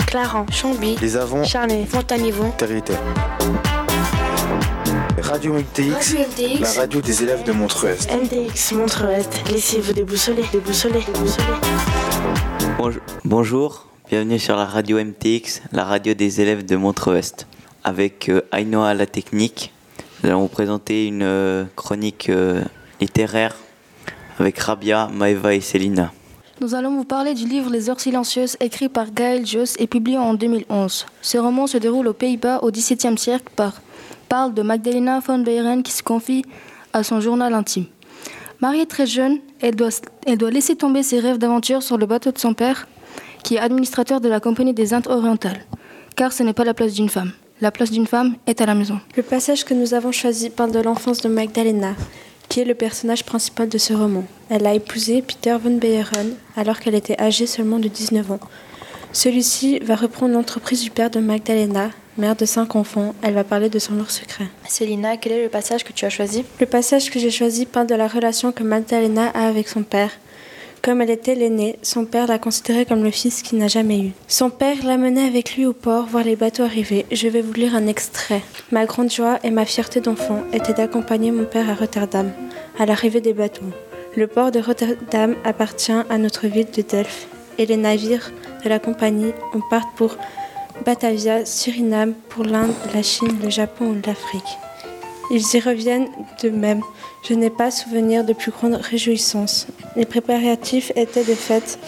Clarens, Chambly, Les Avants, Charnay, Fontanivon, Territé. Radio MTX, la radio des élèves de Montreux-Est. MTX Montreux-Est, laissez-vous déboussoler. Bonjour, bienvenue sur la radio MTX, la radio des élèves de Montreux-Est. Avec Ainoa à la technique, nous allons vous présenter une chronique littéraire avec Rabia, Maëva et Célina. Nous allons vous parler du livre Les Heures silencieuses, écrit par Gaël Josse et publié en 2011. Ce roman se déroule aux Pays-Bas au XVIIe siècle parle de Magdalena von Beieren qui se confie à son journal intime. Mariée très jeune, elle doit laisser tomber ses rêves d'aventure sur le bateau de son père, qui est administrateur de la Compagnie des Indes orientales, car ce n'est pas la place d'une femme. La place d'une femme est à la maison. Le passage que nous avons choisi parle de l'enfance de Magdalena, qui est le personnage principal de ce roman. Elle a épousé Peter von Beieren alors qu'elle était âgée seulement de 19 ans. Celui-ci va reprendre l'entreprise du père de Magdalena, mère de 5 enfants. Elle va parler de son lourd secret. Célina, quel est le passage que tu as choisi ? Le passage que j'ai choisi parle de la relation que Magdalena a avec son père. Comme elle était l'aînée, son père l'a considérée comme le fils qu'il n'a jamais eu. Son père l'amenait avec lui au port voir les bateaux arriver. Je vais vous lire un extrait. Ma grande joie et ma fierté d'enfant était d'accompagner mon père à Rotterdam, à l'arrivée des bateaux. Le port de Rotterdam appartient à notre ville de Delft et les navires de la compagnie en partent pour Batavia, Suriname, pour l'Inde, la Chine, le Japon ou l'Afrique. Ils y reviennent de même. Je n'ai pas souvenir de plus grande réjouissance. Les préparatifs étaient de fait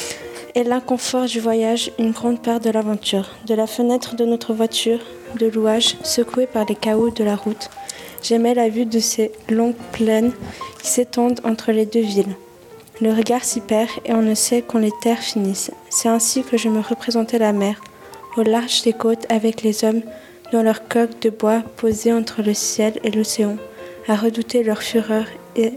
et l'inconfort du voyage une grande part de l'aventure. De la fenêtre de notre voiture, de louage, secouée par les cahots de la route, j'aimais la vue de ces longues plaines qui s'étendent entre les deux villes. Le regard s'y perd et on ne sait quand les terres finissent. C'est ainsi que je me représentais la mer, au large des côtes avec les hommes dans leurs coques de bois posées entre le ciel et l'océan, à redouter leur fureur et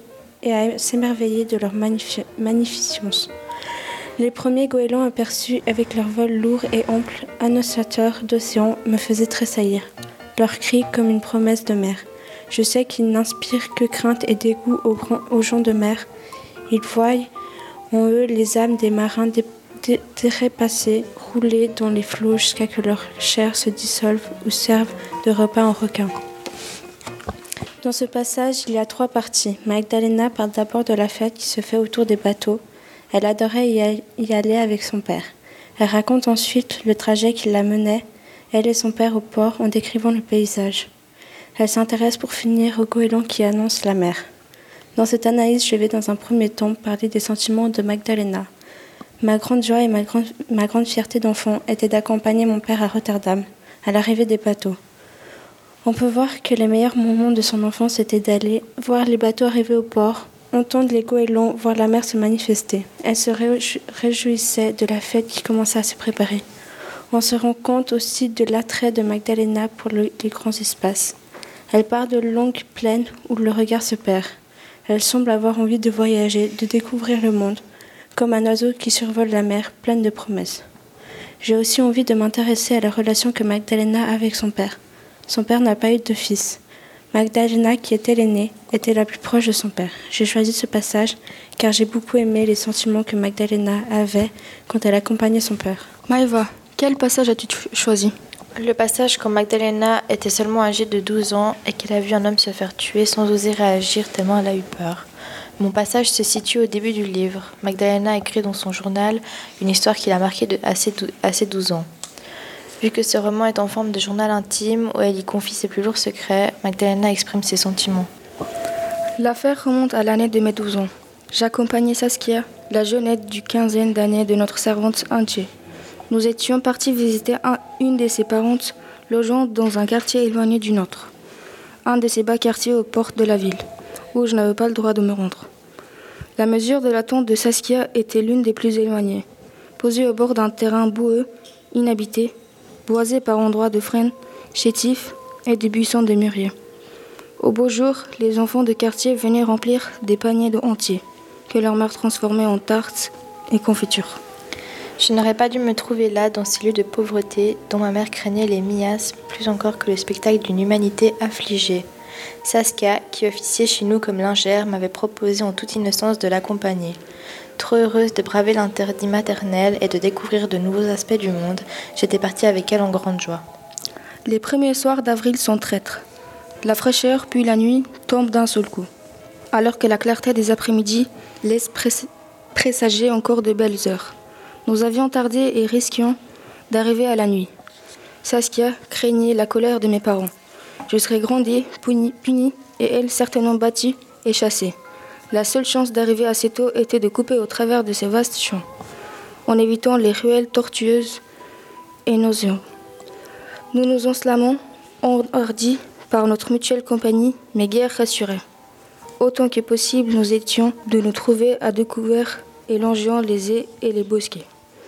à s'émerveiller de leur magnificence. Les premiers goélands aperçus avec leur vol lourd et ample, annonciateurs d'océan, me faisaient tressaillir. Leurs cris comme une promesse de mer. Je sais qu'ils n'inspirent que crainte et dégoût aux gens de mer. Ils voient en eux les âmes des marins dérépassés, rouler dans les flots jusqu'à que leur chair se dissolve ou serve de repas en requin. Dans ce passage, il y a 3 parties. Magdalena parle d'abord de la fête qui se fait autour des bateaux. Elle adorait y aller avec son père. Elle raconte ensuite le trajet qui la menait, elle et son père au port, en décrivant le paysage. Elle s'intéresse pour finir au goéland qui annonce la mer. Dans cette analyse, je vais dans un premier temps parler des sentiments de Magdalena. Ma grande joie et ma grande fierté d'enfant était d'accompagner mon père à Rotterdam, à l'arrivée des bateaux. On peut voir que les meilleurs moments de son enfance étaient d'aller voir les bateaux arriver au port, entendre les goélands, voir la mer se manifester. Elle se réjouissait de la fête qui commençait à se préparer. On se rend compte aussi de l'attrait de Magdalena pour les grands espaces. Elle part de longues plaines où le regard se perd. Elle semble avoir envie de voyager, de découvrir le monde, comme un oiseau qui survole la mer, pleine de promesses. J'ai aussi envie de m'intéresser à la relation que Magdalena a avec son père. Son père n'a pas eu de fils. Magdalena, qui était l'aînée, était la plus proche de son père. J'ai choisi ce passage car j'ai beaucoup aimé les sentiments que Magdalena avait quand elle accompagnait son père. Maëva, quel passage as-tu choisi ? Le passage quand Magdalena était seulement âgée de 12 ans et qu'elle a vu un homme se faire tuer sans oser réagir tellement elle a eu peur. Mon passage se situe au début du livre. Magdalena écrit dans son journal une histoire qui l'a marquée à ses 12 ans. Vu que ce roman est en forme de journal intime où elle y confie ses plus lourds secrets, Magdalena exprime ses sentiments. L'affaire remonte à l'année de mes 12 ans. J'accompagnais Saskia, la jeunette du 15e d'année de notre servante Antje. Nous étions partis visiter une de ses parentes logeant dans un quartier éloigné du nôtre. Un de ces bas quartiers aux portes de la ville, où je n'avais pas le droit de me rendre. La mesure de la tente de Saskia était l'une des plus éloignées, posée au bord d'un terrain boueux, inhabité, boisé par endroits de frênes, chétifs et de buissons de mûriers. Au beau jour, les enfants de quartier venaient remplir des paniers entiers, que leur mère transformait en tartes et confitures. Je n'aurais pas dû me trouver là, dans ces lieux de pauvreté, dont ma mère craignait les miasmes, plus encore que le spectacle d'une humanité affligée. Saskia, qui officiait chez nous comme lingère, m'avait proposé en toute innocence de l'accompagner. Trop heureuse de braver l'interdit maternel et de découvrir de nouveaux aspects du monde, j'étais partie avec elle en grande joie. Les premiers soirs d'avril sont traîtres. La fraîcheur puis la nuit tombent d'un seul coup, alors que la clarté des après-midi laisse présager encore de belles heures. Nous avions tardé et risquions d'arriver à la nuit. Saskia craignait la colère de mes parents. Je serais grondée, punie et elle certainement battue et chassée. La seule chance d'arriver assez tôt était de couper au travers de ces vastes champs, en évitant les ruelles tortueuses et nauséantes. Nous nous enflammons, enhardis par notre mutuelle compagnie, mais guère rassurés. Autant que possible, nous étions de nous trouver à découvert et longeant les haies et les bosquets.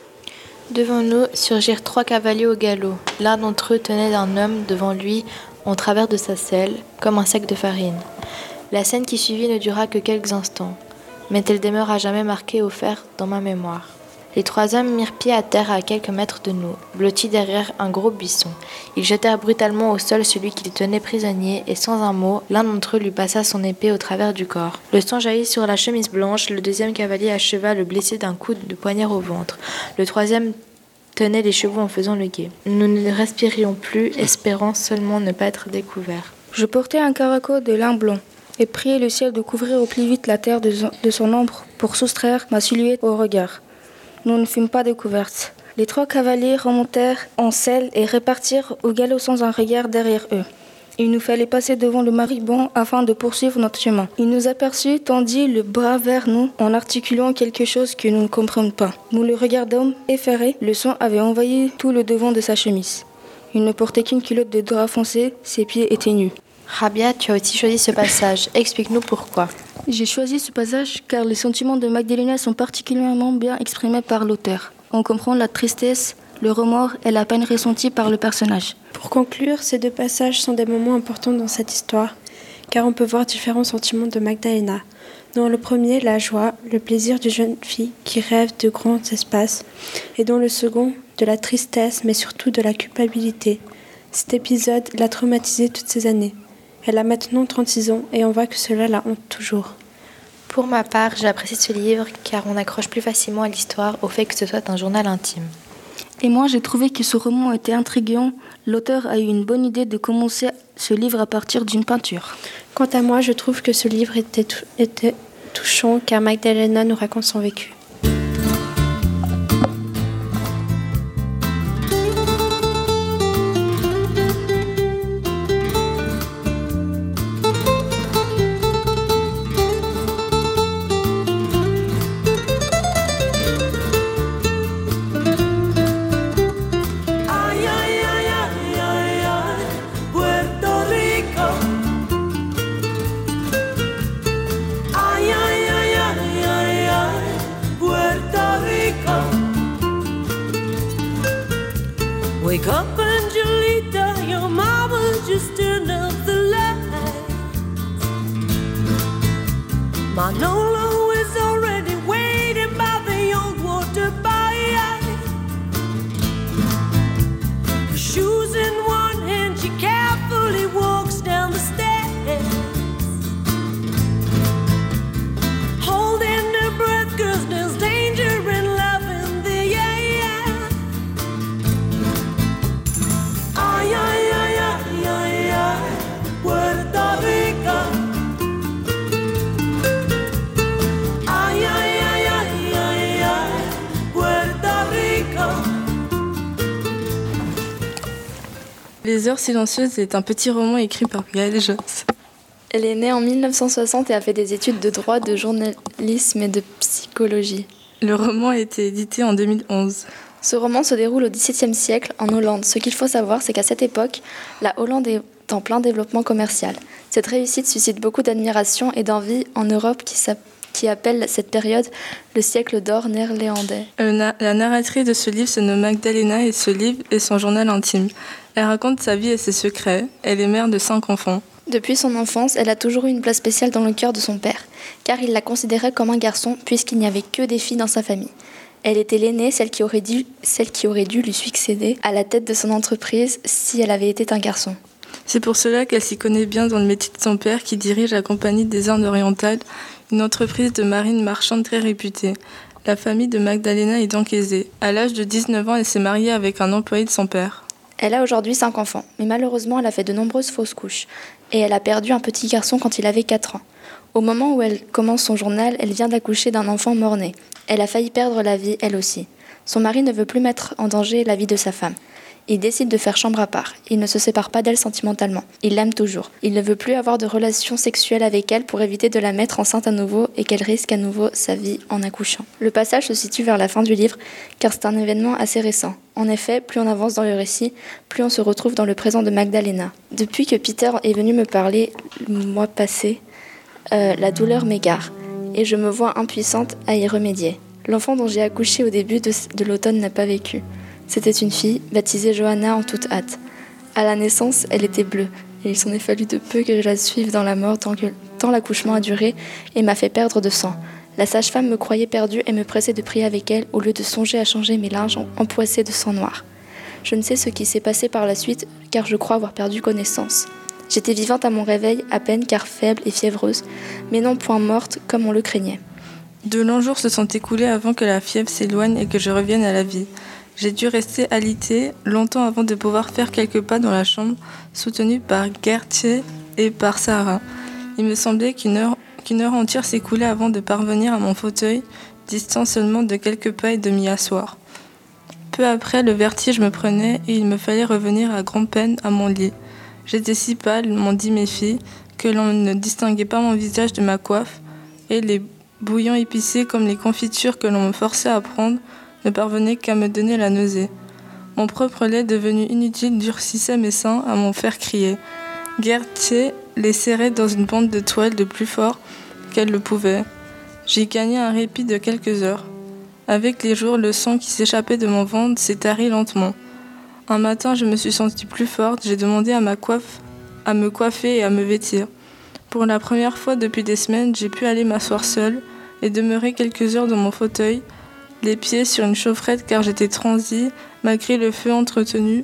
Devant nous surgirent 3 cavaliers au galop. L'un d'entre eux tenait un homme devant lui en travers de sa selle, comme un sac de farine. La scène qui suivit ne dura que quelques instants, mais elle demeure à jamais marquée au fer dans ma mémoire. Les 3 hommes mirent pied à terre à quelques mètres de nous, blottis derrière un gros buisson. Ils jetèrent brutalement au sol celui qui les tenait prisonnier, et sans un mot, l'un d'entre eux lui passa son épée au travers du corps. Le sang jaillit sur la chemise blanche, le 2e cavalier acheva le blessé d'un coup de poignard au ventre. Le 3e tenait les chevaux en faisant le guet. Nous ne respirions plus, espérant seulement ne pas être découverts. Je portais un caraco de lin blanc et priais le ciel de couvrir au plus vite la terre de son ombre pour soustraire ma silhouette au regard. Nous ne fûmes pas découvertes. Les 3 cavaliers remontèrent en selle et repartirent au galop sans un regard derrière eux. Il nous fallait passer devant le Maribon afin de poursuivre notre chemin. Il nous aperçut, tendit le bras vers nous en articulant quelque chose que nous ne comprenions pas. Nous le regardâmes effarés. Le sang avait envahi tout le devant de sa chemise. Il ne portait qu'une culotte de drap foncé, ses pieds étaient nus. Rabia, tu as aussi choisi ce passage. Explique-nous pourquoi. J'ai choisi ce passage car les sentiments de Magdalena sont particulièrement bien exprimés par l'auteur. On comprend la tristesse, le remords et la peine ressentie par le personnage. Pour conclure, ces 2 passages sont des moments importants dans cette histoire, car on peut voir différents sentiments de Magdalena. Dans le premier, la joie, le plaisir d'une jeune fille qui rêve de grands espaces, et dans le second, de la tristesse, mais surtout de la culpabilité. Cet épisode l'a traumatisée toutes ces années. Elle a maintenant 36 ans et on voit que cela la hante toujours. Pour ma part, j'ai apprécié ce livre car on accroche plus facilement à l'histoire au fait que ce soit un journal intime. Et moi, j'ai trouvé que ce roman était intriguant. L'auteur a eu une bonne idée de commencer ce livre à partir d'une peinture. Quant à moi, je trouve que ce livre était touchant car Magdalena nous raconte son vécu. Wake up, Angelita, your mama just turned up the lights. Manolo is already waiting by the old water pipe. Her shoes in one hand, she carefully walks down the stairs. Holding her breath, 'cause there's danger in love in the air. Ay, ay, ay, ay, ay, ay, Puerto Rico. Ay, ay, ay, ay, ay, ay, Puerto Rico. Les Heures silencieuses est un petit roman écrit par Gaëlle Josse. Elle est née en 1960 et a fait des études de droit, de journalisme et de psychologie. Le roman a été édité en 2011. Ce roman se déroule au XVIIe siècle en Hollande. Ce qu'il faut savoir, c'est qu'à cette époque, la Hollande est en plein développement commercial. Cette réussite suscite beaucoup d'admiration et d'envie en Europe qui appelle cette période le siècle d'or néerlandais. La narratrice de ce livre se nomme Magdalena et ce livre est son journal intime. Elle raconte sa vie et ses secrets. Elle est mère de 5 enfants. Depuis son enfance, elle a toujours eu une place spéciale dans le cœur de son père, car il la considérait comme un garçon puisqu'il n'y avait que des filles dans sa famille. Elle était l'aînée, celle qui aurait dû lui succéder à la tête de son entreprise si elle avait été un garçon. C'est pour cela qu'elle s'y connaît bien dans le métier de son père qui dirige la Compagnie des Indes orientales, une entreprise de marine marchande très réputée. La famille de Magdalena est donc aisée. À l'âge de 19 ans, elle s'est mariée avec un employé de son père. Elle a aujourd'hui 5 enfants, mais malheureusement elle a fait de nombreuses fausses couches. Et elle a perdu un petit garçon quand il avait 4 ans. Au moment où elle commence son journal, elle vient d'accoucher d'un enfant mort-né. Elle a failli perdre la vie, elle aussi. Son mari ne veut plus mettre en danger la vie de sa femme. Il décide de faire chambre à part. Il ne se sépare pas d'elle sentimentalement. Il l'aime toujours. Il ne veut plus avoir de relations sexuelles avec elle pour éviter de la mettre enceinte à nouveau et qu'elle risque à nouveau sa vie en accouchant. Le passage se situe vers la fin du livre, car c'est un événement assez récent. En effet, plus on avance dans le récit, plus on se retrouve dans le présent de Magdalena. Depuis que Peter est venu me parler le mois passé, la douleur m'égare, et je me vois impuissante à y remédier. L'enfant dont j'ai accouché au début de l'automne n'a pas vécu. C'était une fille, baptisée Johanna en toute hâte. À la naissance, elle était bleue, et il s'en est fallu de peu que je la suive dans la mort tant l'accouchement a duré et m'a fait perdre de sang. La sage-femme me croyait perdue et me pressait de prier avec elle au lieu de songer à changer mes linges empoissés de sang noir. Je ne sais ce qui s'est passé par la suite, car je crois avoir perdu connaissance. J'étais vivante à mon réveil, à peine car faible et fiévreuse, mais non point morte comme on le craignait. De longs jours se sont écoulés avant que la fièvre s'éloigne et que je revienne à la vie. J'ai dû rester alitée longtemps avant de pouvoir faire quelques pas dans la chambre, soutenue par Gertje et par Sarah. Il me semblait qu'une heure entière s'écoulait avant de parvenir à mon fauteuil, distant seulement de quelques pas et de m'y asseoir. Peu après, le vertige me prenait et il me fallait revenir à grand-peine à mon lit. J'étais si pâle, m'ont dit mes filles, que l'on ne distinguait pas mon visage de ma coiffe, et les bouillons épicés comme les confitures que l'on me forçait à prendre ne parvenait qu'à me donner la nausée. Mon propre lait devenu inutile durcissait mes seins à m'en faire crier. Gertje les serrait dans une bande de toile de plus fort qu'elle le pouvait. J'y gagnai un répit de quelques heures. Avec les jours, le sang qui s'échappait de mon ventre s'est tari lentement. Un matin, je me suis sentie plus forte, j'ai demandé à me coiffer et à me vêtir. Pour la première fois depuis des semaines, j'ai pu aller m'asseoir seule et demeurer quelques heures dans mon fauteuil, les pieds sur une chaufferette car j'étais transie, malgré le feu entretenu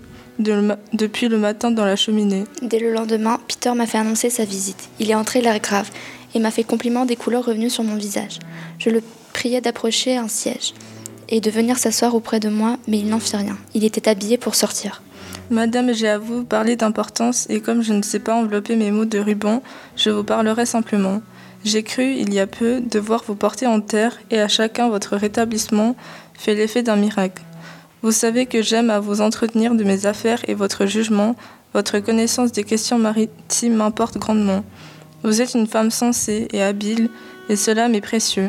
depuis le matin dans la cheminée. Dès le lendemain, Peter m'a fait annoncer sa visite. Il est entré l'air grave et m'a fait compliment des couleurs revenues sur mon visage. Je le priais d'approcher un siège et de venir s'asseoir auprès de moi, mais il n'en fit rien. Il était habillé pour sortir. Madame, j'ai à vous parler d'importance et comme je ne sais pas envelopper mes mots de ruban, je vous parlerai simplement. J'ai cru, il y a peu, devoir vous porter en terre et à chacun votre rétablissement fait l'effet d'un miracle. Vous savez que j'aime à vous entretenir de mes affaires et votre jugement, votre connaissance des questions maritimes m'importe grandement. Vous êtes une femme sensée et habile et cela m'est précieux.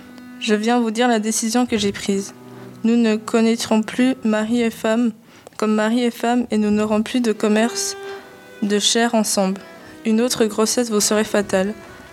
Je viens vous dire la décision que j'ai prise. Nous ne connaîtrons plus mari et femme comme mari et femme et nous n'aurons plus de commerce de chair ensemble. Une autre grossesse vous serait fatale.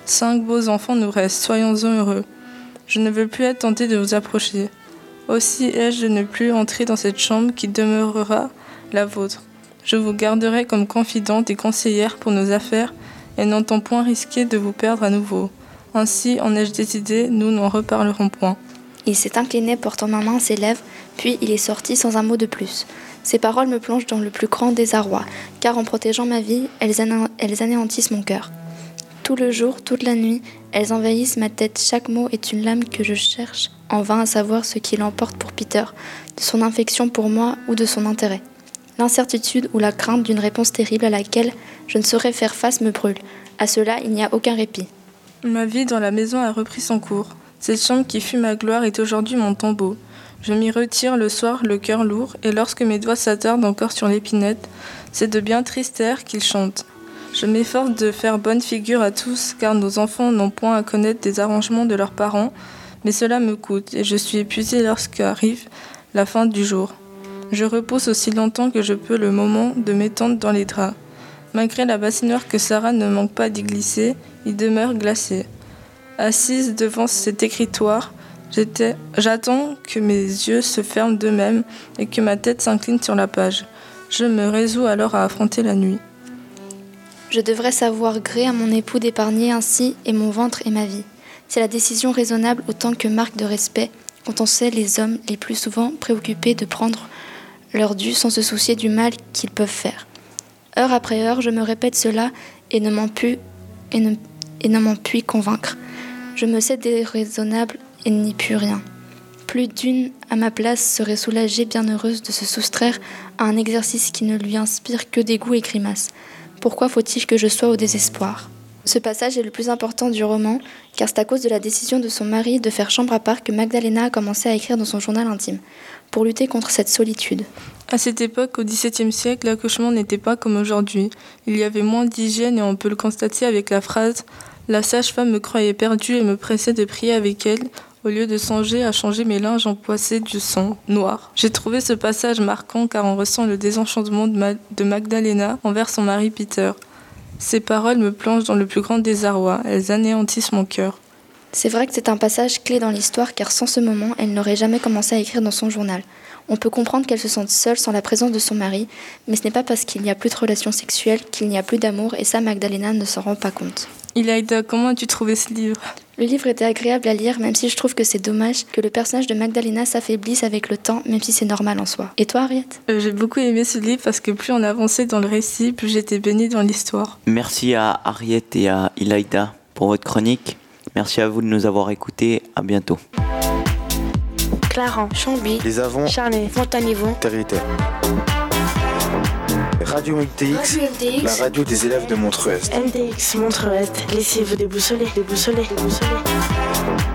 5 beaux enfants nous restent, soyons-en heureux. Je ne veux plus être tentée de vous approcher. Aussi ai-je de ne plus entrer dans cette chambre qui demeurera la vôtre. Je vous garderai comme confidente et conseillère pour nos affaires et n'entends point risquer de vous perdre à nouveau. Ainsi en ai-je décidé, nous n'en reparlerons point. Il s'est incliné, portant ma main à ses lèvres, puis il est sorti sans un mot de plus. Ces paroles me plongent dans le plus grand désarroi, car en protégeant ma vie, elles anéantissent mon cœur. Tout le jour, toute la nuit, elles envahissent ma tête. Chaque mot est une lame que je cherche en vain à savoir ce qui l'emporte pour Peter, de son affection pour moi ou de son intérêt. L'incertitude ou la crainte d'une réponse terrible à laquelle je ne saurais faire face me brûle. À cela, il n'y a aucun répit. Ma vie dans la maison a repris son cours. Cette chambre qui fut ma gloire est aujourd'hui mon tombeau. Je m'y retire le soir le cœur lourd, et lorsque mes doigts s'attardent encore sur l'épinette, c'est de bien tristes airs qu'ils chantent. Je m'efforce de faire bonne figure à tous, car nos enfants n'ont point à connaître des arrangements de leurs parents, mais cela me coûte, et je suis épuisée lorsqu'arrive la fin du jour. Je repousse aussi longtemps que je peux le moment de m'étendre dans les draps. Malgré la bassinoire que Sarah ne manque pas d'y glisser, il demeure glacé. Assise devant cet écritoire, j'attends que mes yeux se ferment d'eux-mêmes et que ma tête s'incline sur la page. Je me résous alors à affronter la nuit. Je devrais savoir gré à mon époux d'épargner ainsi et mon ventre et ma vie. C'est la décision raisonnable autant que marque de respect quand on sait les hommes les plus souvent préoccupés de prendre leur dû sans se soucier du mal qu'ils peuvent faire. Heure après heure, je me répète cela et ne m'en puis convaincre. Je me sais déraisonnable et n'y puis rien. Plus d'une, à ma place, serait soulagée, bien heureuse de se soustraire à un exercice qui ne lui inspire que dégoût et grimace. Pourquoi faut-il que je sois au désespoir ? Ce passage est le plus important du roman, car c'est à cause de la décision de son mari de faire chambre à part que Magdalena a commencé à écrire dans son journal intime, pour lutter contre cette solitude. À cette époque, au XVIIe siècle, l'accouchement n'était pas comme aujourd'hui. Il y avait moins d'hygiène et on peut le constater avec la phrase « La sage-femme me croyait perdue et me pressait de prier avec elle, au lieu de songer à changer mes linges empoissés du sang noir. » J'ai trouvé ce passage marquant car on ressent le désenchantement de Magdalena envers son mari Peter. Ces paroles me plongent dans le plus grand désarroi, elles anéantissent mon cœur. C'est vrai que c'est un passage clé dans l'histoire car sans ce moment, elle n'aurait jamais commencé à écrire dans son journal. On peut comprendre qu'elle se sente seule sans la présence de son mari, mais ce n'est pas parce qu'il n'y a plus de relations sexuelles qu'il n'y a plus d'amour et ça Magdalena ne s'en rend pas compte. Ilaïda, comment as-tu trouvé ce livre ? Le livre était agréable à lire, même si je trouve que c'est dommage que le personnage de Magdalena s'affaiblisse avec le temps, même si c'est normal en soi. Et toi, Harriet ? J'ai beaucoup aimé ce livre parce que plus on avançait dans le récit, plus j'étais baignée dans l'histoire. Merci à Harriet et à Ilaïda pour votre chronique. Merci à vous de nous avoir écoutés. À bientôt. Clarence, Chambly, Les Avants, Charnay, Montanivon, Territé. Radio MTX, la radio des élèves de Montreux-Est. MTX Montreux-Est, laissez-vous déboussoler, déboussoler, déboussoler.